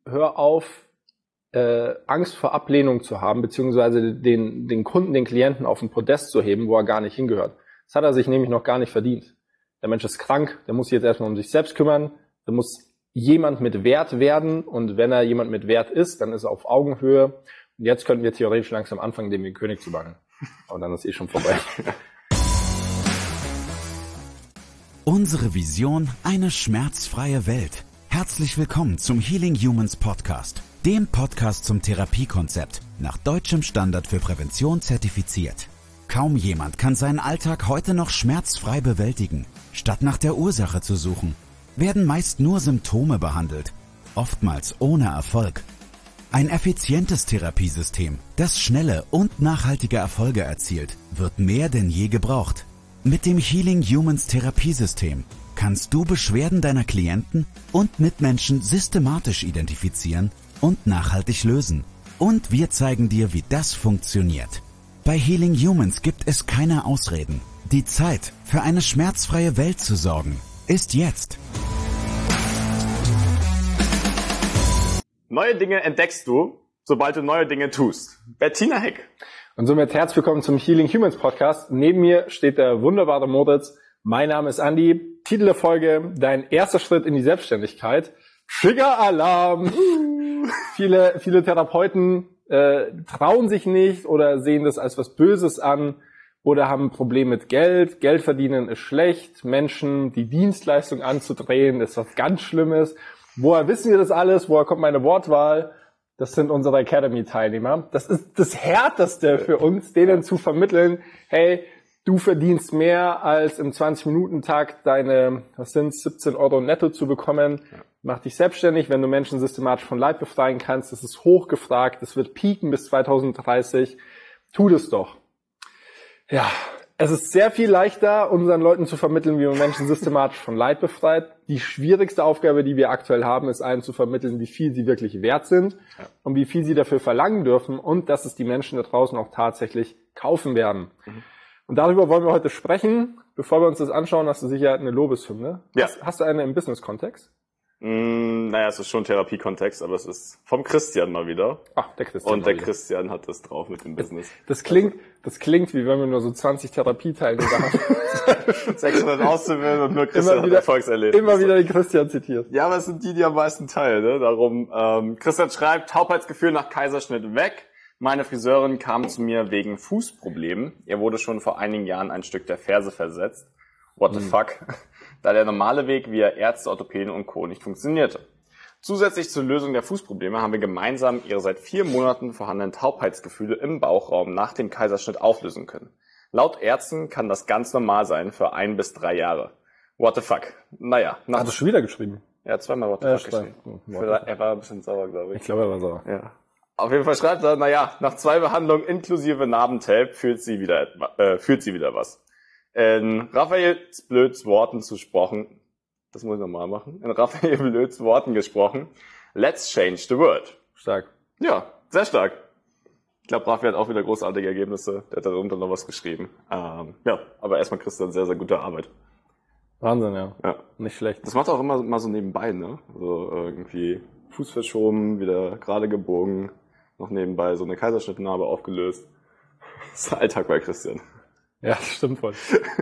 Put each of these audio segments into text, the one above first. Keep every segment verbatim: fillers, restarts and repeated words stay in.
hör auf, äh, Angst vor Ablehnung zu haben, beziehungsweise den, den Kunden, den Klienten auf den Podest zu heben, wo er gar nicht hingehört. Das hat er sich nämlich noch gar nicht verdient. Der Mensch ist krank, der muss sich jetzt erstmal um sich selbst kümmern, der muss jemand mit Wert werden und wenn er jemand mit Wert ist, dann ist er auf Augenhöhe. Und jetzt könnten wir theoretisch langsam anfangen, dem den König zu bangen. Aber dann ist eh schon vorbei. Unsere Vision, eine schmerzfreie Welt. Herzlich willkommen zum Healing Humans Podcast, dem Podcast zum Therapiekonzept, nach deutschem Standard für Prävention zertifiziert. Kaum jemand kann seinen Alltag heute noch schmerzfrei bewältigen. Statt nach der Ursache zu suchen, werden meist nur Symptome behandelt, oftmals ohne Erfolg. Ein effizientes Therapiesystem, das schnelle und nachhaltige Erfolge erzielt, wird mehr denn je gebraucht. Mit dem Healing Humans Therapiesystem kannst du Beschwerden deiner Klienten und Mitmenschen systematisch identifizieren und nachhaltig lösen. Und wir zeigen dir, wie das funktioniert. Bei Healing Humans gibt es keine Ausreden. Die Zeit, für eine schmerzfreie Welt zu sorgen, ist jetzt. Neue Dinge entdeckst du, sobald du neue Dinge tust. Bettina Heck. Und somit herzlich willkommen zum Healing Humans Podcast. Neben mir steht der wunderbare Moritz. Mein Name ist Andi. Titel der Folge: Dein erster Schritt in die Selbstständigkeit. Trigger-Alarm! viele, viele Therapeuten äh, trauen sich nicht oder sehen das als was Böses an oder haben ein Problem mit Geld. Geld verdienen ist schlecht. Menschen die Dienstleistung anzudrehen ist was ganz Schlimmes. Woher wissen wir das alles? Woher kommt meine Wortwahl? Das sind unsere Academy-Teilnehmer. Das ist das Härteste für uns, denen zu vermitteln, hey, du verdienst mehr als im zwanzig-Minuten-Takt deine, was sind's, siebzehn Euro netto zu bekommen. Mach dich selbstständig, wenn du Menschen systematisch von Leid befreien kannst. Das ist hochgefragt, das wird pieken bis zwanzig dreißig. Tu das doch. Ja, es ist sehr viel leichter, unseren Leuten zu vermitteln, wie man Menschen systematisch von Leid befreit. Die schwierigste Aufgabe, die wir aktuell haben, ist allen zu vermitteln, wie viel sie wirklich wert sind ja. und wie viel sie dafür verlangen dürfen und dass es die Menschen da draußen auch tatsächlich kaufen werden. Mhm. Und darüber wollen wir heute sprechen. Bevor wir uns das anschauen, hast du sicher eine Lobeshymne. Ja. Hast, hast du eine im Business-Kontext? Mm, naja, es ist schon Therapie-Kontext, aber es ist vom Christian mal wieder. Ach, der Christian. Und der wieder. Christian hat das drauf mit dem Business. Das klingt, das klingt, wie wenn wir nur so zwanzig Therapieteilnehmer haben. sechshundert Auszubildende und nur Christian immer wieder, hat Erfolgserlebnisse. Immer wieder den Christian zitiert. Ja, aber es sind die, die am meisten teilen, ne? Darum, ähm, Christian schreibt, Taubheitsgefühl nach Kaiserschnitt weg. Meine Friseurin kam zu mir wegen Fußproblemen. Ihr wurde schon vor einigen Jahren ein Stück der Ferse versetzt. What the hm. fuck? Da der normale Weg via Ärzte, Orthopäden und Co. nicht funktionierte. Zusätzlich zur Lösung der Fußprobleme haben wir gemeinsam ihre seit vier Monaten vorhandenen Taubheitsgefühle im Bauchraum nach dem Kaiserschnitt auflösen können. Laut Ärzten kann das ganz normal sein für ein bis drei Jahre. What the fuck? Naja. Nach Hat er schon wieder geschrieben? Ja, zweimal What the äh, fuck geschrieben. Oh, er war ein bisschen sauer, glaube ich. Ich glaube, er war sauer. Ja. Auf jeden Fall schreibt er, naja, nach zwei Behandlungen inklusive Narbentape fühlt sie wieder, äh, fühlt sie wieder was. In Raphaels Blöds Worten gesprochen, das muss ich nochmal machen, in Raphael Blöds Worten gesprochen, let's change the world. Stark. Ja, sehr stark. Ich glaube, Raphael hat auch wieder großartige Ergebnisse, der hat darunter noch was geschrieben. Ähm, ja, aber erstmal Christian, sehr, sehr gute Arbeit. Wahnsinn, ja. Ja. Nicht schlecht. Das macht er auch immer mal so nebenbei, ne? So irgendwie Fuß verschoben, wieder gerade gebogen, noch nebenbei so eine Kaiserschnittnarbe aufgelöst. Das ist der Alltag bei Christian. Ja, das stimmt voll.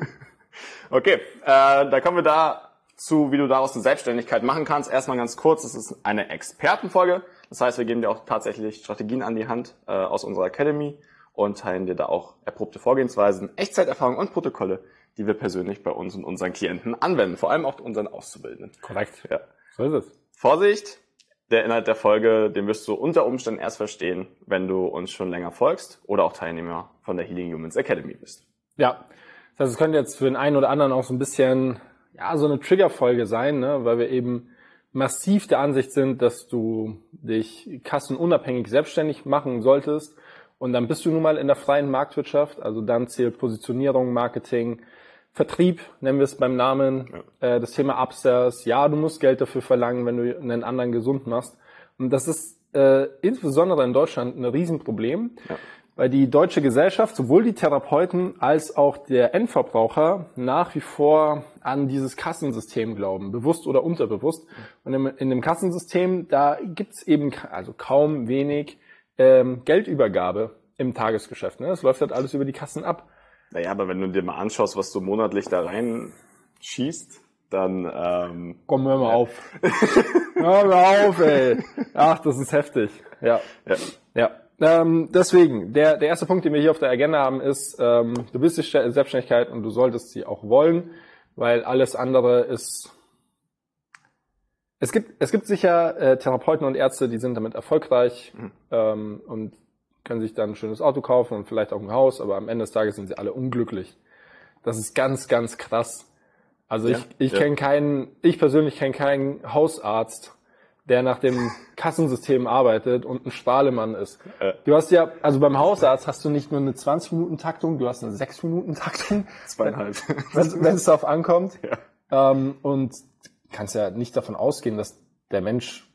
Okay, äh, da kommen wir da zu, wie du daraus eine Selbstständigkeit machen kannst. Erstmal ganz kurz, das ist eine Expertenfolge. Das heißt, wir geben dir auch tatsächlich Strategien an die Hand äh, aus unserer Academy und teilen dir da auch erprobte Vorgehensweisen, Echtzeiterfahrungen und Protokolle, die wir persönlich bei uns und unseren Klienten anwenden, vor allem auch unseren Auszubildenden. Korrekt. Ja. So ist es. Vorsicht! Der Inhalt der Folge, den wirst du unter Umständen erst verstehen, wenn du uns schon länger folgst oder auch Teilnehmer von der Healing Humans Academy bist. Ja, das heißt, es könnte jetzt für den einen oder anderen auch so ein bisschen, ja, so eine Triggerfolge sein, ne, weil wir eben massiv der Ansicht sind, dass du dich kassenunabhängig selbstständig machen solltest und dann bist du nun mal in der freien Marktwirtschaft, also dann zählt Positionierung, Marketing, Vertrieb, nennen wir es beim Namen, ja. äh, das Thema Upsells, ja, du musst Geld dafür verlangen, wenn du einen anderen gesund machst und das ist äh, insbesondere in Deutschland ein Riesenproblem. Ja. weil die deutsche Gesellschaft, sowohl die Therapeuten als auch der Endverbraucher, nach wie vor an dieses Kassensystem glauben, bewusst oder unterbewusst. Und in, in dem Kassensystem, da gibt's eben also kaum wenig ähm, Geldübergabe im Tagesgeschäft. Ne? Es läuft halt alles über die Kassen ab. Naja, aber wenn du dir mal anschaust, was du monatlich da reinschießt, dann... Ähm, Komm, hör mal ja. auf. Hör mal auf, ey. Ach, das ist heftig. Ja, ja. ja. Ähm, deswegen, der, der erste Punkt, den wir hier auf der Agenda haben, ist, ähm, du willst die Selbstständigkeit und du solltest sie auch wollen, weil alles andere ist... Es gibt, es gibt sicher äh, Therapeuten und Ärzte, die sind damit erfolgreich mhm. ähm, und können sich dann ein schönes Auto kaufen und vielleicht auch ein Haus, aber am Ende des Tages sind sie alle unglücklich. Das ist ganz, ganz krass. Also ja, ich, ich ja. kenne keinen, ich persönlich kenne keinen Hausarzt, der nach dem Kassensystem arbeitet und ein Strahlemann ist. Äh. Du hast ja, also beim Hausarzt hast du nicht nur eine zwanzig-Minuten-Taktung, du hast eine sechs-Minuten-Taktung. Zweieinhalb. Wenn es darauf ankommt. Ja. Ähm, und kannst ja nicht davon ausgehen, dass der Mensch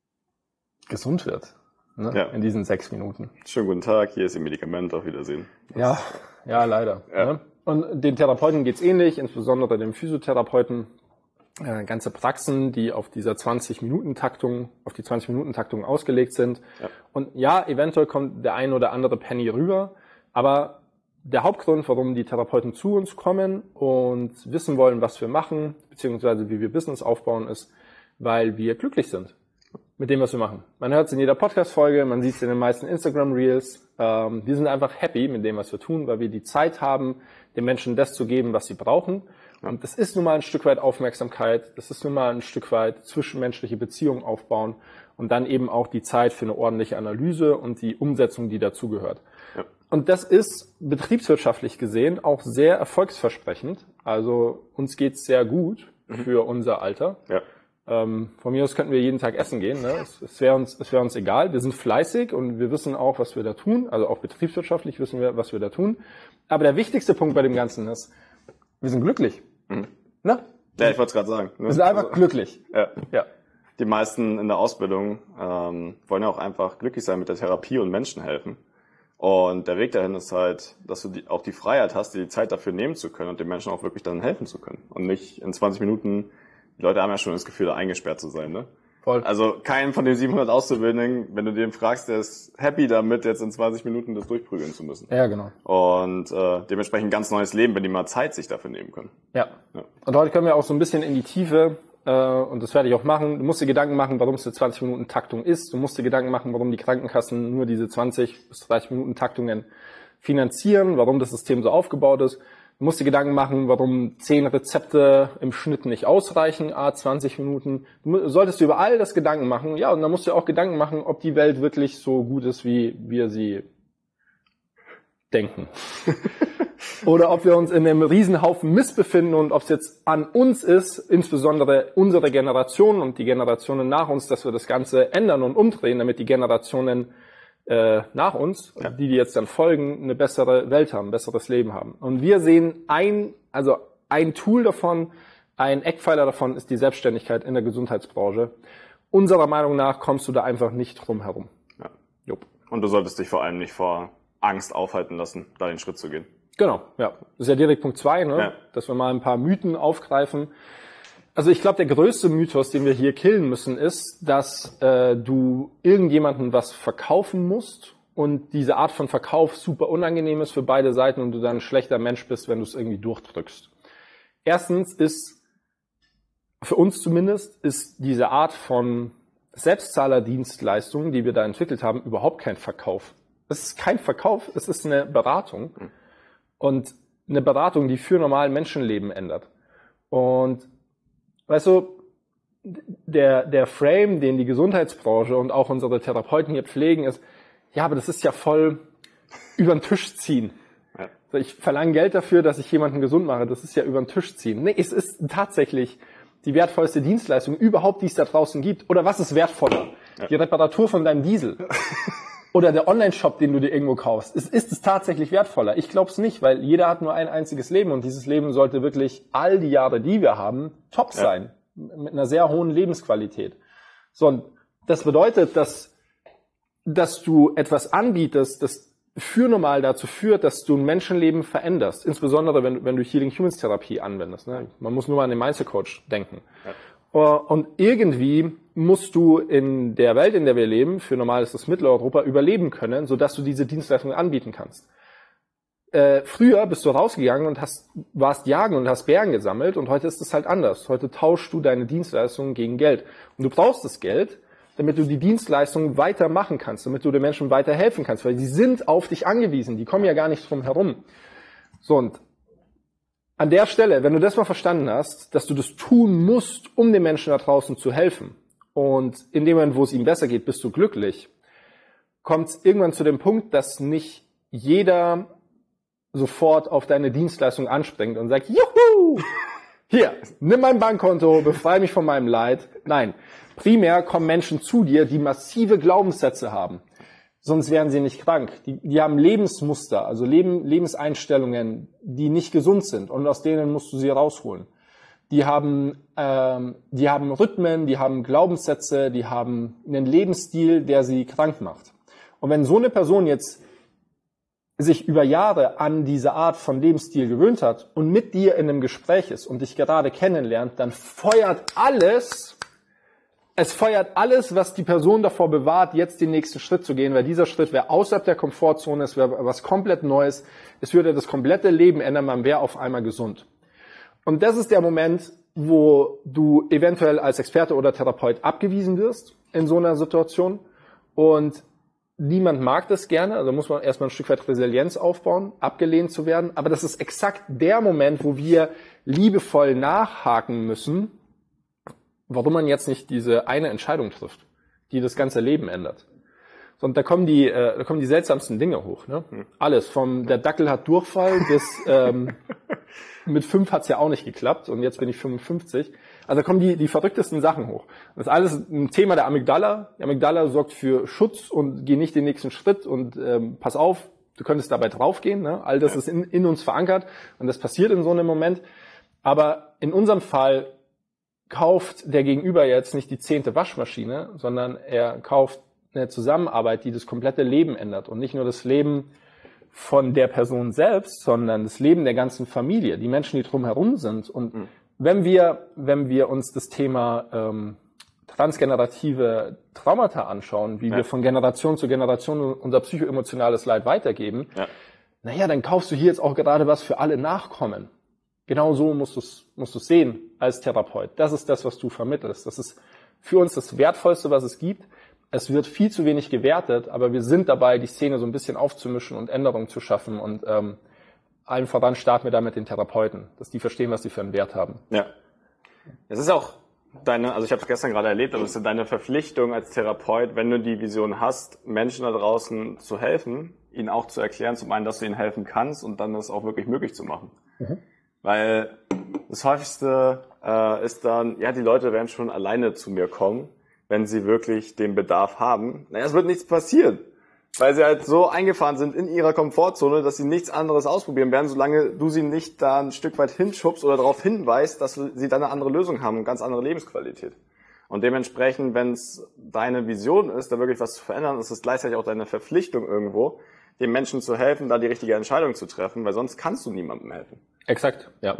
gesund wird. Ne? Ja. In diesen sechs Minuten. Schönen guten Tag, hier ist Ihr Medikament, auf Wiedersehen. Ja, ja, leider. Ja. Ne? Und den Therapeuten geht's ähnlich, insbesondere dem Physiotherapeuten. Äh, ganze Praxen, die auf dieser zwanzig-Minuten-Taktung, auf die zwanzig-Minuten-Taktung ausgelegt sind. Ja. Und ja, eventuell kommt der ein oder andere Penny rüber, aber der Hauptgrund, warum die Therapeuten zu uns kommen und wissen wollen, was wir machen, beziehungsweise wie wir Business aufbauen, ist, weil wir glücklich sind mit dem, was wir machen. Man hört es in jeder Podcast-Folge, man sieht es in den meisten Instagram-Reels. Ähm, wir sind einfach happy mit dem, was wir tun, weil wir die Zeit haben, den Menschen das zu geben, was sie brauchen. Und das ist nun mal ein Stück weit Aufmerksamkeit, das ist nun mal ein Stück weit zwischenmenschliche Beziehungen aufbauen und dann eben auch die Zeit für eine ordentliche Analyse und die Umsetzung, die dazugehört. Ja. Und das ist betriebswirtschaftlich gesehen auch sehr erfolgsversprechend. Also uns geht's sehr gut mhm. für unser Alter. Ja. Ähm, von mir aus könnten wir jeden Tag essen gehen. Ne? Es, es wäre uns, es wäre uns egal. Wir sind fleißig und wir wissen auch, was wir da tun. Also auch betriebswirtschaftlich wissen wir, was wir da tun. Aber der wichtigste Punkt bei dem Ganzen ist, wir sind glücklich. Mhm. Ne? Ja, ich wollte es gerade sagen. Ne? Wir sind einfach also, glücklich. Ja. ja. Die meisten in der Ausbildung ähm, wollen ja auch einfach glücklich sein mit der Therapie und Menschen helfen. Und der Weg dahin ist halt, dass du die, auch die Freiheit hast, dir die Zeit dafür nehmen zu können und den Menschen auch wirklich dann helfen zu können. Und nicht in zwanzig Minuten, die Leute haben ja schon das Gefühl, da eingesperrt zu sein, ne? Voll. Also keinen von den siebenhundert Auszubildenden, wenn du den fragst, der ist happy damit, jetzt in zwanzig Minuten das durchprügeln zu müssen. Ja, genau. Und äh, dementsprechend ein ganz neues Leben, wenn die mal Zeit sich dafür nehmen können. Ja. ja. Und heute können wir auch so ein bisschen in die Tiefe, äh, und das werde ich auch machen. Du musst dir Gedanken machen, warum es eine zwanzig Minuten Taktung ist. Du musst dir Gedanken machen, warum die Krankenkassen nur diese zwanzig bis dreißig Minuten Taktungen finanzieren, warum das System so aufgebaut ist. Du musst dir Gedanken machen, warum zehn Rezepte im Schnitt nicht ausreichen, a zwanzig Minuten. Du solltest dir über all das Gedanken machen. Ja, und dann musst du auch Gedanken machen, ob die Welt wirklich so gut ist, wie wir sie denken. Oder ob wir uns in einem Riesenhaufen Mist befinden und ob es jetzt an uns ist, insbesondere unsere Generation und die Generationen nach uns, dass wir das Ganze ändern und umdrehen, damit die Generationen äh, nach uns, ja. die, die jetzt dann folgen, eine bessere Welt haben, ein besseres Leben haben. Und wir sehen ein, also ein Tool davon, ein Eckpfeiler davon ist die Selbstständigkeit in der Gesundheitsbranche. Unserer Meinung nach kommst du da einfach nicht drum herum. Ja. Jupp. Und du solltest dich vor allem nicht vor Angst aufhalten lassen, da den Schritt zu gehen. Genau, ja. Das ist ja direkt Punkt zwei, ne? Ja. Dass wir mal ein paar Mythen aufgreifen. Also ich glaube, der größte Mythos, den wir hier killen müssen, ist, dass äh, du irgendjemandem was verkaufen musst und diese Art von Verkauf super unangenehm ist für beide Seiten und du dann ein schlechter Mensch bist, wenn du es irgendwie durchdrückst. Erstens ist, für uns zumindest, ist diese Art von Selbstzahlerdienstleistung, die wir da entwickelt haben, überhaupt kein Verkauf. Es ist kein Verkauf, es ist eine Beratung. Und eine Beratung, die für normalen Menschenleben ändert. Und weißt du, der, der Frame, den die Gesundheitsbranche und auch unsere Therapeuten hier pflegen, ist, ja, aber das ist ja voll über den Tisch ziehen. Ja. Also ich verlange Geld dafür, dass ich jemanden gesund mache. Das ist ja über den Tisch ziehen. Nee, es ist tatsächlich die wertvollste Dienstleistung überhaupt, die es da draußen gibt. Oder was ist wertvoller? Ja. Die Reparatur von deinem Diesel. Oder der Online-Shop, den du dir irgendwo kaufst. Ist, ist es tatsächlich wertvoller? Ich glaube es nicht, weil jeder hat nur ein einziges Leben und dieses Leben sollte wirklich all die Jahre, die wir haben, top sein. Ja. Mit einer sehr hohen Lebensqualität. So, und das bedeutet, dass, dass du etwas anbietest, das für normal dazu führt, dass du ein Menschenleben veränderst, insbesondere wenn, wenn du Healing Humans Therapie anwendest. Ne? Man muss nur mal an den Mindset Coach denken. Ja. Und irgendwie musst du in der Welt, in der wir leben, für normal ist das Mitteleuropa, überleben können, sodass du diese Dienstleistungen anbieten kannst. Äh, früher bist du rausgegangen und hast, warst jagen und hast Bären gesammelt und heute ist es halt anders. Heute tauschst du deine Dienstleistungen gegen Geld. Und du brauchst das Geld, damit du die Dienstleistungen weitermachen kannst, damit du den Menschen weiterhelfen kannst, weil die sind auf dich angewiesen, die kommen ja gar nicht drum herum. So, und an der Stelle, wenn du das mal verstanden hast, dass du das tun musst, um den Menschen da draußen zu helfen, und in dem Moment, wo es ihm besser geht, bist du glücklich, kommt es irgendwann zu dem Punkt, dass nicht jeder sofort auf deine Dienstleistung anspringt und sagt, juhu, hier, nimm mein Bankkonto, befreie mich von meinem Leid. Nein, primär kommen Menschen zu dir, die massive Glaubenssätze haben. Sonst wären sie nicht krank. Die, die haben Lebensmuster, also Leben, Lebenseinstellungen, die nicht gesund sind. Und aus denen musst du sie rausholen. Die haben, ähm, die haben Rhythmen, die haben Glaubenssätze, die haben einen Lebensstil, der sie krank macht. Und wenn so eine Person jetzt sich über Jahre an diese Art von Lebensstil gewöhnt hat und mit dir in einem Gespräch ist und dich gerade kennenlernt, dann feuert alles, es feuert alles, was die Person davor bewahrt, jetzt den nächsten Schritt zu gehen, weil dieser Schritt wäre außerhalb der Komfortzone, es wäre was komplett Neues, es würde das komplette Leben ändern, man wäre auf einmal gesund. Und das ist der Moment, wo du eventuell als Experte oder Therapeut abgewiesen wirst in so einer Situation, und niemand mag das gerne, also muss man erstmal ein Stück weit Resilienz aufbauen, abgelehnt zu werden. Aber das ist exakt der Moment, wo wir liebevoll nachhaken müssen, warum man jetzt nicht diese eine Entscheidung trifft, die das ganze Leben ändert. Und da kommen die, äh, da kommen die seltsamsten Dinge hoch. Ne? Alles, vom der Dackel hat Durchfall bis ähm, mit fünf hat's ja auch nicht geklappt und jetzt bin ich fünfundfünfzig. Also da kommen die, die verrücktesten Sachen hoch. Das ist alles ein Thema der Amygdala. Die Amygdala sorgt für Schutz und geh nicht den nächsten Schritt und ähm, pass auf, du könntest dabei draufgehen. Ne? All das ja. ist in, in uns verankert und das passiert in so einem Moment. Aber in unserem Fall kauft der Gegenüber jetzt nicht die zehnte Waschmaschine, sondern er kauft eine Zusammenarbeit, die das komplette Leben ändert und nicht nur das Leben von der Person selbst, sondern das Leben der ganzen Familie, die Menschen, die drumherum sind. Und mhm. wenn wir, wenn wir uns das Thema ähm, transgenerative Traumata anschauen, wie ja. wir von Generation zu Generation unser psychoemotionales Leid weitergeben, ja. naja, dann kaufst du hier jetzt auch gerade was für alle Nachkommen. Genau so musst du es musst du es sehen als Therapeut. Das ist das, was du vermittelst. Das ist für uns das Wertvollste, was es gibt. Es wird viel zu wenig gewertet, aber wir sind dabei, die Szene so ein bisschen aufzumischen und Änderungen zu schaffen. Und ähm, allen voran starten wir da mit den Therapeuten, dass die verstehen, was sie für einen Wert haben. Ja. Es ist auch deine, also ich habe es gestern gerade erlebt, aber es ist deine Verpflichtung als Therapeut, wenn du die Vision hast, Menschen da draußen zu helfen, ihnen auch zu erklären, zum einen, dass du ihnen helfen kannst und dann das auch wirklich möglich zu machen. Mhm. Weil das häufigste äh, ist dann, ja, die Leute werden schon alleine zu mir kommen, wenn sie wirklich den Bedarf haben. Naja, es wird nichts passieren, weil sie halt so eingefahren sind in ihrer Komfortzone, dass sie nichts anderes ausprobieren werden, solange du sie nicht da ein Stück weit hinschubst oder darauf hinweist, dass sie dann eine andere Lösung haben, eine ganz andere Lebensqualität. Und dementsprechend, wenn es deine Vision ist, da wirklich was zu verändern, ist es gleichzeitig auch deine Verpflichtung irgendwo, den Menschen zu helfen, da die richtige Entscheidung zu treffen, weil sonst kannst du niemandem helfen. Exakt, ja.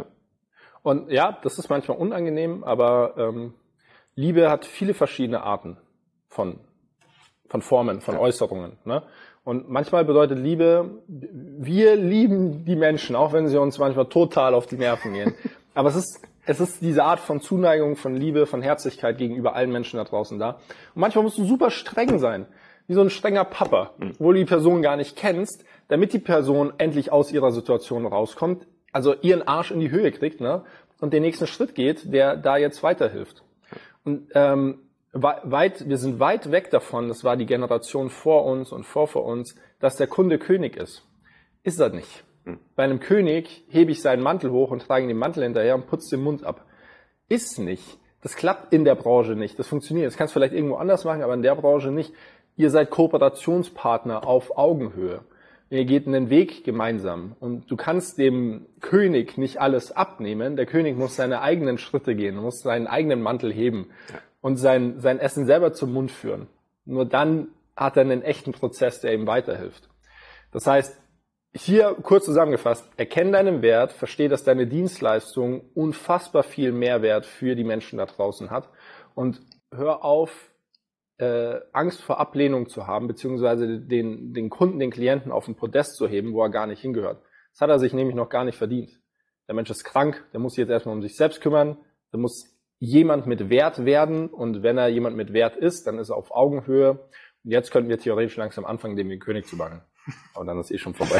Und ja, das ist manchmal unangenehm, aber ähm, Liebe hat viele verschiedene Arten von von Formen, von Äußerungen. Ne? Und manchmal bedeutet Liebe, wir lieben die Menschen, auch wenn sie uns manchmal total auf die Nerven gehen. Aber es ist es ist diese Art von Zuneigung, von Liebe, von Herzlichkeit gegenüber allen Menschen da draußen da. Und manchmal musst du super streng sein, wie so ein strenger Papa, wo du die Person gar nicht kennst, damit die Person endlich aus ihrer Situation rauskommt, also ihren Arsch in die Höhe kriegt, ne, und den nächsten Schritt geht, der da jetzt weiterhilft. Und ähm, weit, wir sind weit weg davon, das war die Generation vor uns und vor vor uns, dass der Kunde König ist. Ist er nicht. Hm. Bei einem König hebe ich seinen Mantel hoch und trage ihm den Mantel hinterher und putze den Mund ab. Ist nicht. Das klappt in der Branche nicht. Das funktioniert. Das kannst du vielleicht irgendwo anders machen, aber in der Branche nicht. Ihr seid Kooperationspartner auf Augenhöhe. Ihr geht einen Weg gemeinsam und du kannst dem König nicht alles abnehmen. Der König muss seine eigenen Schritte gehen, muss seinen eigenen Mantel heben und sein, sein Essen selber zum Mund führen. Nur dann hat er einen echten Prozess, der ihm weiterhilft. Das heißt, hier kurz zusammengefasst, erkenn deinen Wert, versteh, dass deine Dienstleistung unfassbar viel Mehrwert für die Menschen da draußen hat und hör auf, äh, Angst vor Ablehnung zu haben, beziehungsweise den, den Kunden, den Klienten auf den Podest zu heben, wo er gar nicht hingehört. Das hat er sich nämlich noch gar nicht verdient. Der Mensch ist krank, der muss sich jetzt erstmal um sich selbst kümmern, der muss jemand mit Wert werden und wenn er jemand mit Wert ist, dann ist er auf Augenhöhe. Und jetzt könnten wir theoretisch langsam anfangen, dem den König zu backen. Aber dann ist eh schon vorbei.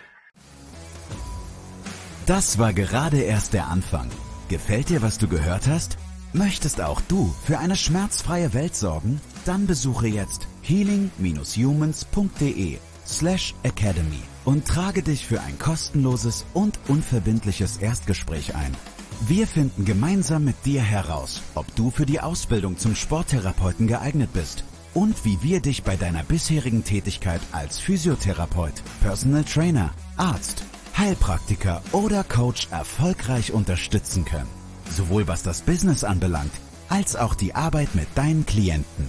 Das war gerade erst der Anfang. Gefällt dir, was du gehört hast? Möchtest auch du für eine schmerzfreie Welt sorgen? Dann besuche jetzt healing-humans.de slash academy und trage dich für ein kostenloses und unverbindliches Erstgespräch ein. Wir finden gemeinsam mit dir heraus, ob du für die Ausbildung zum Sporttherapeuten geeignet bist und wie wir dich bei deiner bisherigen Tätigkeit als Physiotherapeut, Personal Trainer, Arzt, Heilpraktiker oder Coach erfolgreich unterstützen können. Sowohl was das Business anbelangt, als auch die Arbeit mit deinen Klienten.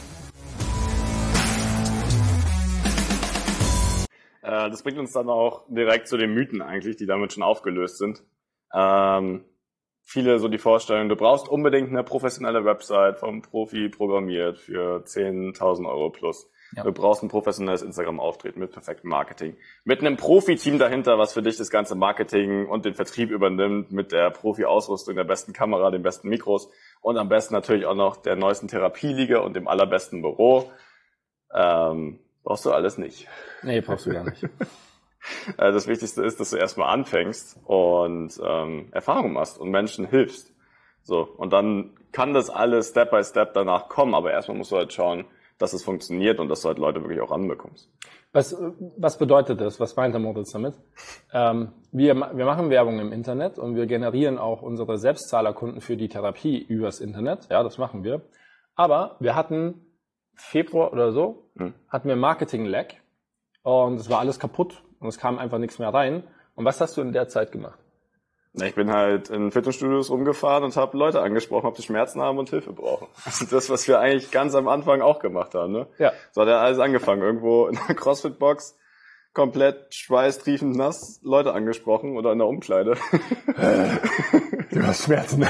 Äh, das bringt uns dann auch direkt zu den Mythen eigentlich, die damit schon aufgelöst sind. Ähm, viele so die Vorstellung, du brauchst unbedingt eine professionelle Website vom Profi programmiert für zehntausend Euro plus. Ja. Du brauchst ein professionelles Instagram-Auftreten mit perfektem Marketing. Mit einem Profi-Team dahinter, was für dich das ganze Marketing und den Vertrieb übernimmt, mit der Profi-Ausrüstung, der besten Kamera, den besten Mikros und am besten natürlich auch noch der neuesten Therapieliege und dem allerbesten Büro. Ähm, brauchst du alles nicht. Nee, brauchst du gar nicht. Das Wichtigste ist, dass du erstmal anfängst und ähm, Erfahrung machst und Menschen hilfst. So, und dann kann das alles Step by Step danach kommen, aber erstmal musst du halt schauen, dass es funktioniert und dass du halt Leute wirklich auch ranbekommst. Was, was bedeutet das? Was meint der Moritz damit? Ähm, wir, wir machen Werbung im Internet und wir generieren auch unsere Selbstzahlerkunden für die Therapie übers Internet. Ja, das machen wir. Aber wir hatten Februar oder so, hm. hatten wir Marketing-Lag und es war alles kaputt und es kam einfach nichts mehr rein. Und was hast du in der Zeit gemacht? Ich bin halt in Fitnessstudios rumgefahren und habe Leute angesprochen, ob sie Schmerzen haben und Hilfe brauchen. Das ist das, was wir eigentlich ganz am Anfang auch gemacht haben. Ne? Ja. So hat ja alles angefangen. Irgendwo in der CrossFit-Box, komplett schweißtriefend nass, Leute angesprochen oder in der Umkleide. Du hast Schmerzen.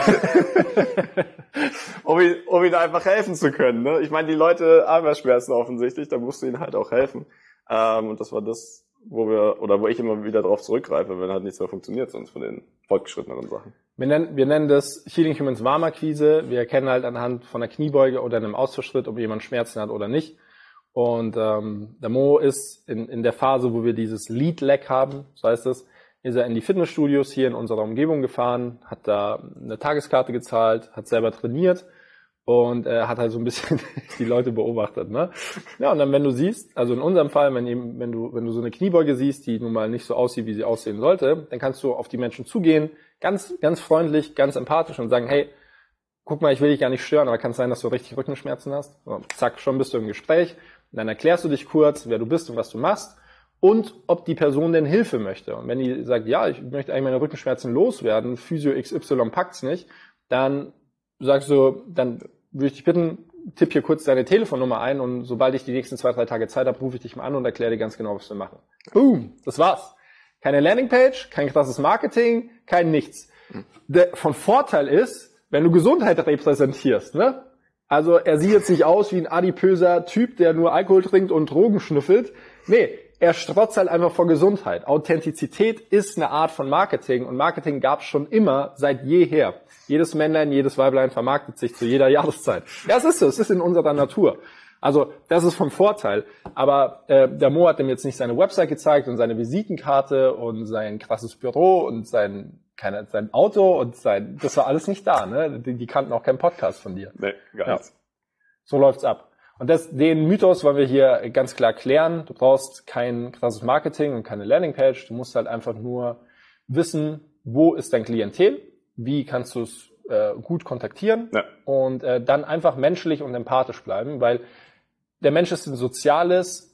um, ihn, um ihnen einfach helfen zu können. Ne? Ich meine, die Leute haben ja Schmerzen offensichtlich, da musst du ihnen halt auch helfen. Ähm, und das war das, wo wir, oder wo ich immer wieder drauf zurückgreife, wenn halt nichts mehr funktioniert, sonst von den fortgeschritteneren Sachen. Wir nennen, wir nennen das Healing Humans Warmakquise. Wir erkennen halt anhand von einer Kniebeuge oder einem Ausfallschritt, ob jemand Schmerzen hat oder nicht. Und ähm, der Mo ist in, in der Phase, wo wir dieses Lead-Lag haben, so heißt es, ist er in die Fitnessstudios hier in unserer Umgebung gefahren, hat da eine Tageskarte gezahlt, hat selber trainiert und äh, hat halt so ein bisschen die Leute beobachtet, ne? Ja, und dann, wenn du siehst, also in unserem Fall, wenn, eben, wenn du wenn du so eine Kniebeuge siehst, die nun mal nicht so aussieht, wie sie aussehen sollte, dann kannst du auf die Menschen zugehen, ganz ganz freundlich, ganz empathisch und sagen, hey, guck mal, ich will dich gar nicht stören, aber kann es sein, dass du richtig Rückenschmerzen hast? So, zack, schon bist du im Gespräch. Und dann erklärst du dich kurz, wer du bist und was du machst und ob die Person denn Hilfe möchte. Und wenn die sagt, ja, ich möchte eigentlich meine Rückenschmerzen loswerden, Physio X Y packt's nicht, dann sagst du, dann würde ich dich bitten, tipp hier kurz deine Telefonnummer ein und sobald ich die nächsten zwei, drei Tage Zeit habe, rufe ich dich mal an und erkläre dir ganz genau, was wir machen. Boom, das war's. Keine Landingpage, kein krasses Marketing, kein nichts. Der von Vorteil ist, wenn du Gesundheit repräsentierst, ne? Also er sieht jetzt nicht aus wie ein adipöser Typ, der nur Alkohol trinkt und Drogen schnüffelt. Nee, er strotzt halt einfach vor Gesundheit. Authentizität ist eine Art von Marketing und Marketing gab es schon immer, seit jeher. Jedes Männlein, jedes Weiblein vermarktet sich zu jeder Jahreszeit. Ja, es ist so, es ist in unserer Natur. Also das ist vom Vorteil. Aber äh, der Mo hat ihm jetzt nicht seine Website gezeigt und seine Visitenkarte und sein krasses Büro und sein keine, sein Auto und sein, das war alles nicht da, ne? Die, die kannten auch keinen Podcast von dir. Nee, gar nicht. Ja. So läuft's ab. Und das, den Mythos wollen wir hier ganz klar klären. Du brauchst kein krasses Marketing und keine Landingpage. Du musst halt einfach nur wissen, wo ist dein Klientel, wie kannst du es äh, gut kontaktieren ja. und äh, dann einfach menschlich und empathisch bleiben, weil der Mensch ist ein soziales,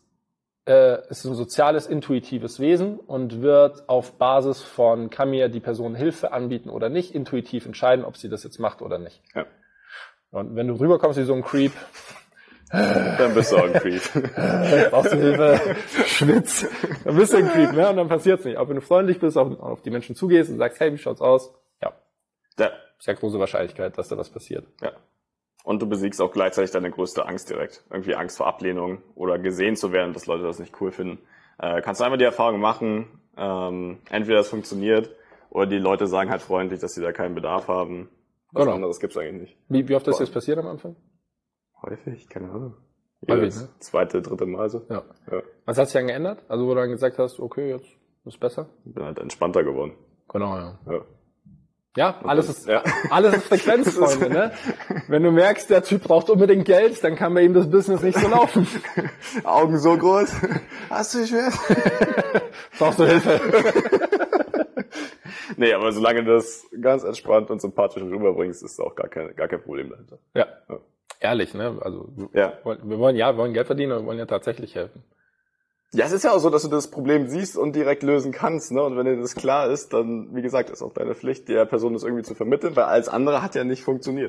äh, ist ein soziales, intuitives Wesen und wird auf Basis von, kann mir die Person Hilfe anbieten oder nicht, intuitiv entscheiden, ob sie das jetzt macht oder nicht. Ja. Und wenn du rüberkommst wie so ein Creep, dann bist du auch ein Creep. Brauchst du Hilfe, Schwitz, dann bist du ein Creep, ne? Und dann passiert's nicht. Auch wenn du freundlich bist, auch auf die Menschen zugehst und sagst, hey, wie schaut's aus? Ja. Ja. Sehr große Wahrscheinlichkeit, dass da was passiert. Ja. Und du besiegst auch gleichzeitig deine größte Angst direkt. Irgendwie Angst vor Ablehnung oder gesehen zu werden, dass Leute das nicht cool finden. Äh, kannst du einmal die Erfahrung machen, ähm, entweder es funktioniert oder die Leute sagen halt freundlich, dass sie da keinen Bedarf haben. Was genau. anderes gibt's eigentlich nicht. Wie, wie oft ist das passiert am Anfang? Häufig, keine Ahnung. Häufig, ne? Zweite, dritte Mal so. Ja. ja. Was hat sich dann geändert? Also wo du dann gesagt hast, okay, jetzt ist besser? Bin halt entspannter geworden. Genau, ja. Ja. Ja, alles ist, ja. alles ist Frequenz, Freunde, ne? Wenn du merkst, der Typ braucht unbedingt Geld, dann kann bei ihm das Business nicht so laufen. Augen so groß. Hast du schwer? Brauchst du Hilfe? Nee, aber solange du das ganz entspannt und sympathisch rüberbringst, ist auch gar kein, gar kein Problem dahinter. Ja. ja. Ehrlich, ne? Also, ja. wir wollen, ja, wir wollen Geld verdienen, aber wir wollen ja tatsächlich helfen. Ja, es ist ja auch so, dass du das Problem siehst und direkt lösen kannst, ne? Und wenn dir das klar ist, dann, wie gesagt, ist auch deine Pflicht, der Person das irgendwie zu vermitteln, weil alles andere hat ja nicht funktioniert.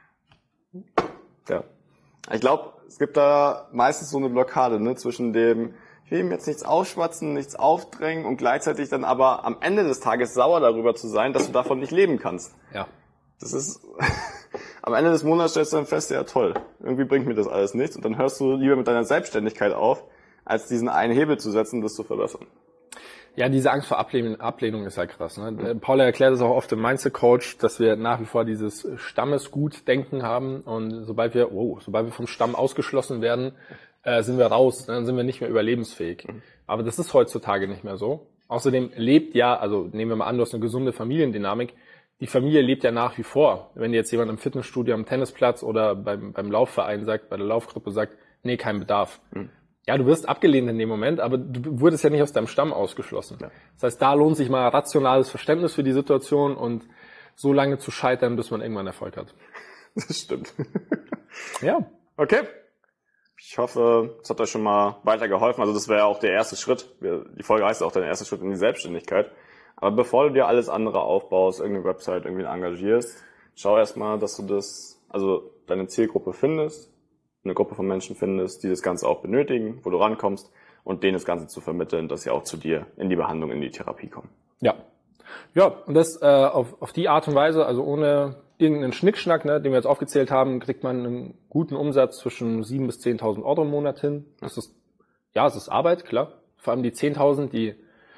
Ja. Ich glaube, es gibt da meistens so eine Blockade, ne? Zwischen dem, ich will ihm jetzt nichts aufschwatzen, nichts aufdrängen und gleichzeitig dann aber am Ende des Tages sauer darüber zu sein, dass du davon nicht leben kannst. Ja. Das ist, am Ende des Monats stellst du dann fest, ja toll, irgendwie bringt mir das alles nichts und dann hörst du lieber mit deiner Selbstständigkeit auf, als diesen einen Hebel zu setzen, das zu verbessern. Ja, diese Angst vor Ablehnung, Ablehnung ist ja krass. Ne? Paul erklärt es auch oft im Mindset-Coach, dass wir nach wie vor dieses Stammesgut-Denken haben und sobald wir, oh, sobald wir vom Stamm ausgeschlossen werden, äh, sind wir raus, dann sind wir nicht mehr überlebensfähig. Mhm. Aber das ist heutzutage nicht mehr so. Außerdem lebt ja, also nehmen wir mal an, du hast eine gesunde Familiendynamik, die Familie lebt ja nach wie vor. Wenn jetzt jemand im Fitnessstudio, am Tennisplatz oder beim, beim Laufverein sagt, bei der Laufgruppe sagt, nee, kein Bedarf. Mhm. Ja, du wirst abgelehnt in dem Moment, aber du wurdest ja nicht aus deinem Stamm ausgeschlossen. Ja. Das heißt, da lohnt sich mal rationales Verständnis für die Situation und so lange zu scheitern, bis man irgendwann Erfolg hat. Das stimmt. Ja. Okay. Ich hoffe, es hat euch schon mal weitergeholfen. Also das wäre ja auch der erste Schritt. Die Folge heißt auch der erste Schritt in die Selbstständigkeit. Aber bevor du dir alles andere aufbaust, irgendeine Website irgendwie engagierst, schau erstmal, dass du das, also deine Zielgruppe findest, eine Gruppe von Menschen findest, die das Ganze auch benötigen, wo du rankommst und denen das Ganze zu vermitteln, dass sie auch zu dir in die Behandlung, in die Therapie kommen. Ja. Ja, und das äh, auf, auf die Art und Weise, also ohne irgendeinen Schnickschnack, ne, den wir jetzt aufgezählt haben, kriegt man einen guten Umsatz zwischen siebentausend bis zehntausend Euro im Monat hin. Das ist, ja, es ist Arbeit, klar. Vor allem die zehntausend, die,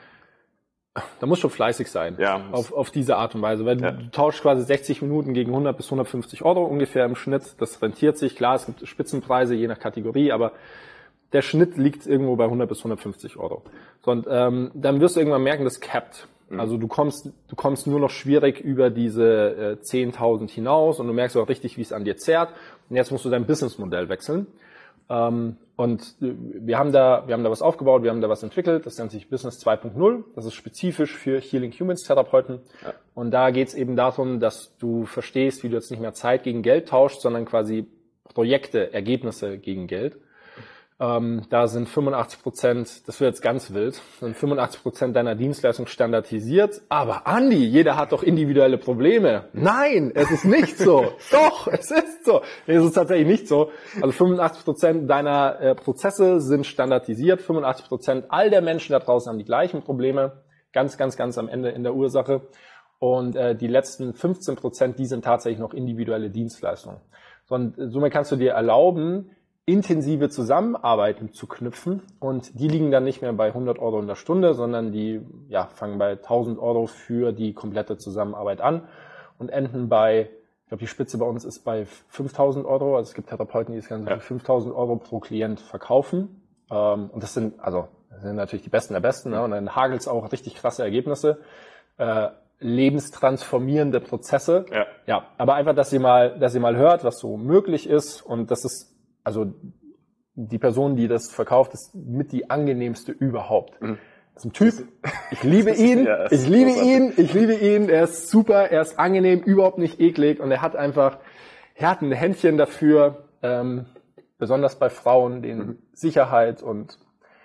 da muss schon fleißig sein, ja, auf, auf diese Art und Weise, weil ja. du, du tauschst quasi sechzig Minuten gegen hundert bis hundertfünfzig Euro ungefähr im Schnitt. Das rentiert sich, klar, es gibt Spitzenpreise je nach Kategorie, aber der Schnitt liegt irgendwo bei hundert bis hundertfünfzig Euro. So, und ähm, dann wirst du irgendwann merken, das capped. Mhm. Also du kommst du kommst nur noch schwierig über diese äh, zehntausend hinaus und du merkst auch richtig, wie es an dir zerrt. Und jetzt musst du dein Businessmodell wechseln. Ähm, und wir haben da, wir haben da was aufgebaut, wir haben da was entwickelt, das nennt sich Business zwei Punkt null, das ist spezifisch für Healing Humans Therapeuten. Ja. Und da geht es eben darum, dass du verstehst, wie du jetzt nicht mehr Zeit gegen Geld tauscht, sondern quasi Projekte, Ergebnisse gegen Geld. Ähm, da sind fünfundachtzig Prozent, das wird jetzt ganz wild, sind fünfundachtzig Prozent deiner Dienstleistung standardisiert. Aber Andi, jeder hat doch individuelle Probleme. Nein, es ist nicht so. Doch, es ist so. Nee, es ist tatsächlich nicht so. Also fünfundachtzig Prozent deiner äh, Prozesse sind standardisiert. fünfundachtzig Prozent all der Menschen da draußen haben die gleichen Probleme. Ganz, ganz, ganz am Ende in der Ursache. Und äh, die letzten fünfzehn Prozent, die sind tatsächlich noch individuelle Dienstleistungen. So, und äh, somit kannst du dir erlauben, intensive Zusammenarbeiten zu knüpfen und die liegen dann nicht mehr bei hundert Euro in der Stunde, sondern die ja, fangen bei tausend Euro für die komplette Zusammenarbeit an und enden bei, ich glaube die Spitze bei uns ist bei fünftausend Euro, also es gibt Therapeuten, die das Ganze für fünftausend Euro pro Klient verkaufen und das sind also das sind natürlich die Besten der Besten, ne? Und dann hagelt es auch richtig krasse Ergebnisse, äh, lebenstransformierende Prozesse, ja. ja, aber einfach, dass ihr mal, dass ihr mal hört, was so möglich ist und das ist also die Person, die das verkauft, ist mit die angenehmste überhaupt. Mhm. Das ist ein Typ, ich liebe ihn, ja, ich liebe großartig. ihn, ich liebe ihn, er ist super, er ist angenehm, überhaupt nicht eklig und er hat einfach, er hat ein Händchen dafür, ähm, besonders bei Frauen, denen mhm. Sicherheit und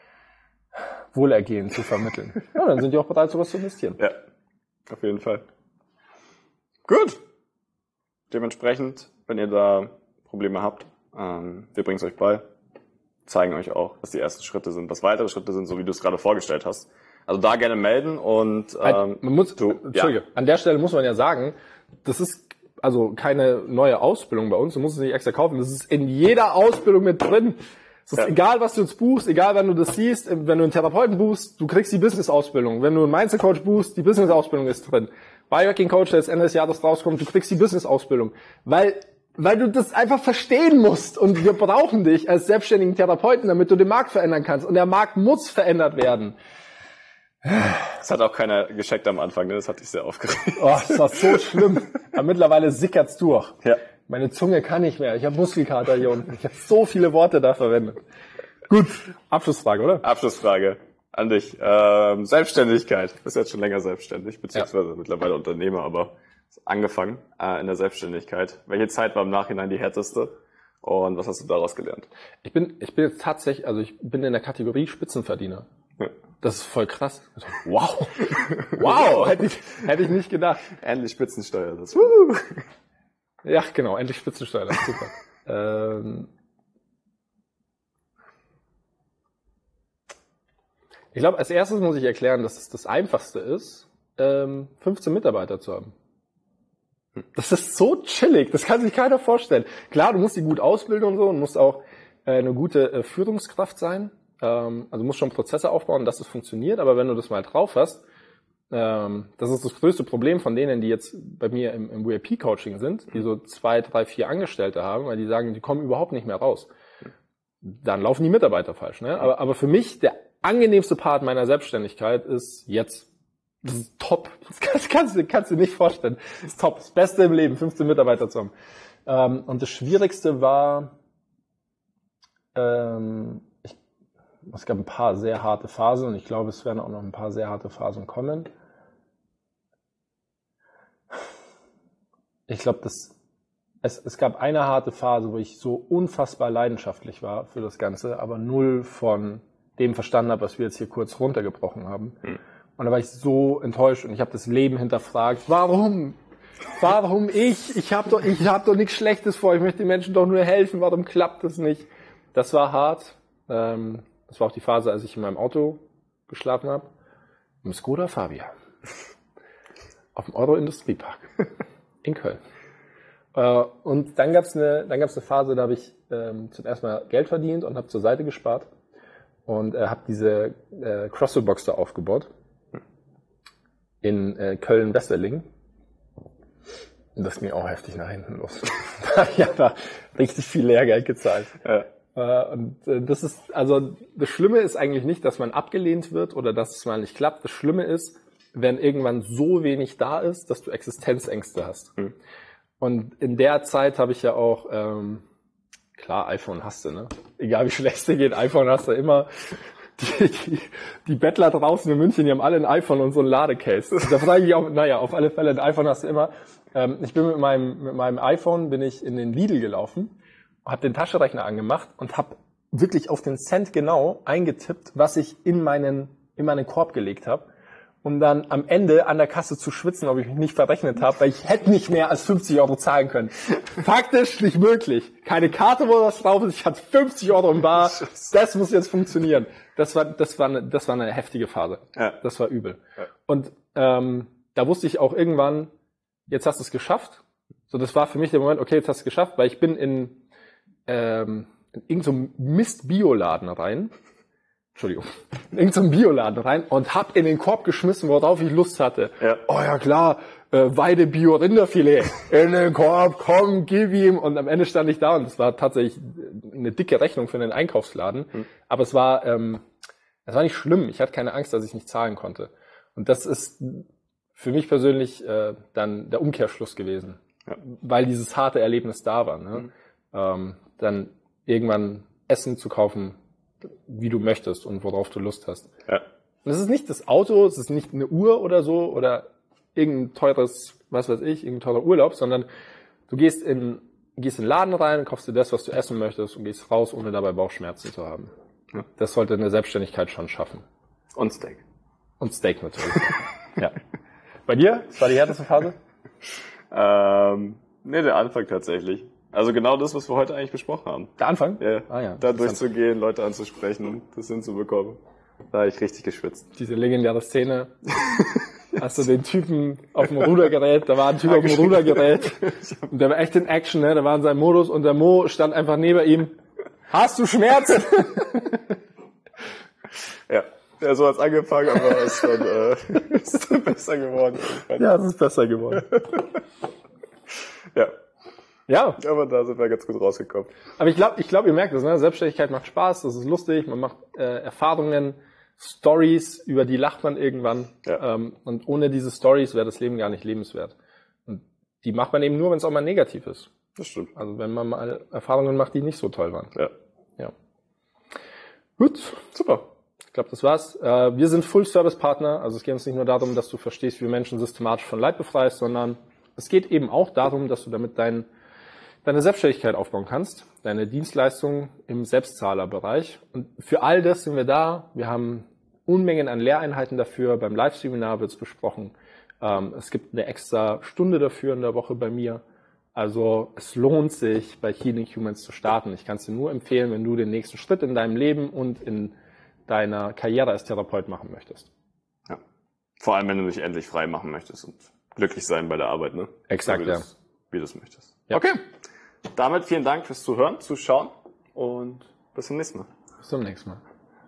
Wohlergehen zu vermitteln. Ja, dann sind die auch bereit, sowas zu investieren. Ja, auf jeden Fall. Gut. Dementsprechend, wenn ihr da Probleme habt, Ähm, wir bringen es euch bei, zeigen euch auch, was die ersten Schritte sind, was weitere Schritte sind, so wie du es gerade vorgestellt hast. Also da gerne melden und ähm, man muss, du, Entschuldige, ja. An der Stelle muss man ja sagen, das ist also keine neue Ausbildung bei uns, du musst es nicht extra kaufen, das ist in jeder Ausbildung mit drin. Es ist ja. egal, was du jetzt buchst, egal, wenn du das siehst, wenn du einen Therapeuten buchst, du kriegst die Business-Ausbildung. Wenn du einen Mindset-Coach buchst, die Business-Ausbildung ist drin. Biohacking-Coach, der jetzt Ende des Jahres rauskommt, du kriegst die Business-Ausbildung. Weil, weil du das einfach verstehen musst. Und wir brauchen dich als selbstständigen Therapeuten, damit du den Markt verändern kannst. Und der Markt muss verändert werden. Das hat auch keiner gescheckt am Anfang, ne? Das hat dich sehr aufgeregt. Oh, das war so schlimm. Aber mittlerweile sickert's durch. Ja. Meine Zunge kann nicht mehr. Ich habe Muskelkater hier unten. Ich habe so viele Worte da verwendet. Gut, Abschlussfrage, oder? Abschlussfrage an dich. Ähm, Selbstständigkeit. Du bist jetzt schon länger selbstständig, beziehungsweise ja. mittlerweile Unternehmer, aber angefangen äh, in der Selbstständigkeit. Welche Zeit war im Nachhinein die härteste? Und was hast du daraus gelernt? Ich bin, ich bin jetzt tatsächlich, also ich bin in der Kategorie Spitzenverdiener. Ja. Das ist voll krass. Wow. Wow, hätte ich, hätte ich nicht gedacht. Endlich Spitzensteuer. Das ja, genau, endlich Spitzensteuer. Das ist super. ähm, ich glaube, als erstes muss ich erklären, dass es das Einfachste ist, ähm, fünfzehn Mitarbeiter zu haben. Das ist so chillig, das kann sich keiner vorstellen. Klar, du musst die gut ausbilden und so und musst auch äh, eine gute äh, Führungskraft sein. Ähm, also musst schon Prozesse aufbauen, dass es funktioniert, aber wenn du das mal drauf hast, ähm, das ist das größte Problem von denen, die jetzt bei mir im, im V I P-Coaching sind, die so zwei, drei, vier Angestellte haben, weil die sagen, die kommen überhaupt nicht mehr raus. Dann laufen die Mitarbeiter falsch. Ne? Aber, aber für mich, der angenehmste Part meiner Selbstständigkeit ist jetzt. Das ist top. Das kannst, kannst, du, kannst du dir nicht vorstellen. Das ist top. Das Beste im Leben, fünfzehn Mitarbeiter zu haben. Ähm, und das Schwierigste war, ähm, ich, es gab ein paar sehr harte Phasen und ich glaube, es werden auch noch ein paar sehr harte Phasen kommen. Ich glaube, das, es, es gab eine harte Phase, wo ich so unfassbar leidenschaftlich war für das Ganze, aber null von dem verstanden habe, was wir jetzt hier kurz runtergebrochen haben. Hm. Und da war ich so enttäuscht und ich habe das Leben hinterfragt. Warum? Warum ich? Ich habe doch, ich habe doch nichts Schlechtes vor. Ich möchte den Menschen doch nur helfen. Warum klappt das nicht? Das war hart. Ähm, das war auch die Phase, als ich in meinem Auto geschlafen habe. Im Skoda Fabia. Auf dem Euro-Industriepark. In Köln. Äh, und dann gab's eine, dann gab's eine Phase, da habe ich ähm, zum ersten Mal Geld verdient und habe zur Seite gespart und äh, habe diese äh, CrossFit-Box da aufgebaut in äh, Köln-Westerling. Und das ging auch heftig nach hinten los. Ich habe da richtig viel Lehrgeld gezahlt. Ja. Äh, und äh, das ist, also das Schlimme ist eigentlich nicht, dass man abgelehnt wird oder dass es mal nicht klappt. Das Schlimme ist, wenn irgendwann so wenig da ist, dass du Existenzängste hast. Mhm. Und in der Zeit habe ich ja auch, ähm, klar, iPhone hast du, ne? Egal wie schlecht es dir geht, iPhone hast du immer. Die, die, die Bettler draußen in München, die haben alle ein iPhone und so ein Ladecase. Da frage ich auch, naja, auf alle Fälle, ein iPhone hast du immer. Ähm, ich bin mit meinem, mit meinem iPhone, bin ich in den Lidl gelaufen, habe den Taschenrechner angemacht und habe wirklich auf den Cent genau eingetippt, was ich in meinen, in meinen Korb gelegt habe. Um dann am Ende an der Kasse zu schwitzen, ob ich mich nicht verrechnet habe, weil ich hätte nicht mehr als fünfzig Euro zahlen können. Faktisch nicht möglich. Keine Karte, wo das drauf ist. Ich hatte fünfzig Euro im Bar. Das muss jetzt funktionieren. Das war, das war eine, das war eine heftige Phase. Ja. Das war übel. Ja. Und ähm, da wusste ich auch irgendwann, jetzt hast du es geschafft. So, das war für mich der Moment, okay, jetzt hast du es geschafft, weil ich bin in, ähm, in irgendeinem so Mist-Bioladen rein. Entschuldigung, in irgendeinen Bioladen rein und hab in den Korb geschmissen, worauf ich Lust hatte. Ja. Oh ja klar, äh, Weide Bio Rinderfilet in den Korb, komm, gib ihm. Und am Ende stand ich da und es war tatsächlich eine dicke Rechnung für den Einkaufsladen. Hm. Aber es war, ähm, es war nicht schlimm. Ich hatte keine Angst, dass ich nicht zahlen konnte. Und das ist für mich persönlich äh, dann der Umkehrschluss gewesen, ja. Weil dieses harte Erlebnis da war. Ne? Hm. Ähm, dann irgendwann Essen zu kaufen, wie du möchtest und worauf du Lust hast. Ja. Und es ist nicht das Auto, es ist nicht eine Uhr oder so oder irgendein teures, was weiß ich, irgendein teurer Urlaub, sondern du gehst in, gehst in den Laden rein, kaufst dir das, was du essen möchtest und gehst raus, ohne dabei Bauchschmerzen zu haben. Ja. Das sollte eine Selbstständigkeit schon schaffen. Und Steak. Und Steak natürlich. Ja. Bei dir? Was war die härteste Phase? Ähm, nee, der Anfang tatsächlich. Also genau das, was wir heute eigentlich besprochen haben. Der Anfang? Ja, Ah, ja. da durchzugehen, Leute anzusprechen, das hinzubekommen. Da habe ich richtig geschwitzt. Diese legendäre Szene. Hast du den Typen auf dem Rudergerät, da war ein Typ auf dem Rudergerät und der war echt in Action, ne? Der war in seinem Modus und der Mo stand einfach neben ihm. Hast du Schmerzen? Ja, ja, so hat's angefangen, aber es ist dann, äh, ist dann besser geworden. Ja, es ist besser geworden. Ja. Ja. Aber da sind wir ganz gut rausgekommen. Aber ich glaube, ich glaube, ihr merkt es, ne? Selbstständigkeit macht Spaß, das ist lustig, man macht äh, Erfahrungen, Stories, über die lacht man irgendwann. Ja. Ähm, und ohne diese Stories wäre das Leben gar nicht lebenswert. Und die macht man eben nur, wenn es auch mal negativ ist. Das stimmt. Also wenn man mal Erfahrungen macht, die nicht so toll waren. Ja. Ja. Gut, super. Ich glaube, das war's. Äh, wir sind Full-Service-Partner. Also es geht uns nicht nur darum, dass du verstehst, wie du Menschen systematisch von Leid befreist, sondern es geht eben auch darum, dass du damit dein, deine Selbstständigkeit aufbauen kannst, deine Dienstleistungen im Selbstzahlerbereich. Und für all das sind wir da. Wir haben Unmengen an Lehreinheiten dafür. Beim Live-Seminar wird es besprochen. Ähm, es gibt eine extra Stunde dafür in der Woche bei mir. Also es lohnt sich, bei Healing Humans zu starten. Ich kann es dir nur empfehlen, wenn du den nächsten Schritt in deinem Leben und in deiner Karriere als Therapeut machen möchtest. Ja. Vor allem, wenn du dich endlich frei machen möchtest und glücklich sein bei der Arbeit, ne? Exakt, wie ja. Das, wie du es möchtest. Ja. Okay. Damit vielen Dank fürs Zuhören, Zuschauen und bis zum nächsten Mal. Bis zum nächsten Mal.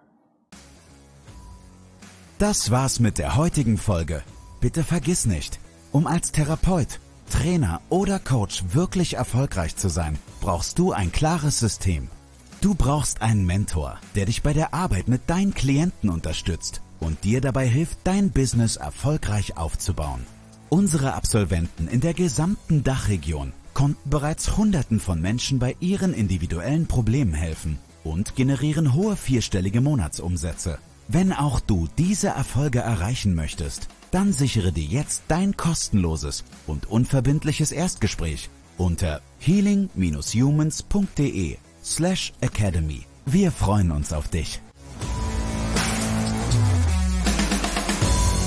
Das war's mit der heutigen Folge. Bitte vergiss nicht, um als Therapeut, Trainer oder Coach wirklich erfolgreich zu sein, brauchst du ein klares System. Du brauchst einen Mentor, der dich bei der Arbeit mit deinen Klienten unterstützt und dir dabei hilft, dein Business erfolgreich aufzubauen. Unsere Absolventen in der gesamten Dachregion konnten bereits Hunderten von Menschen bei ihren individuellen Problemen helfen und generieren hohe vierstellige Monatsumsätze. Wenn auch du diese Erfolge erreichen möchtest, dann sichere dir jetzt dein kostenloses und unverbindliches Erstgespräch unter healing dash humans punkt de slash academy. Wir freuen uns auf dich.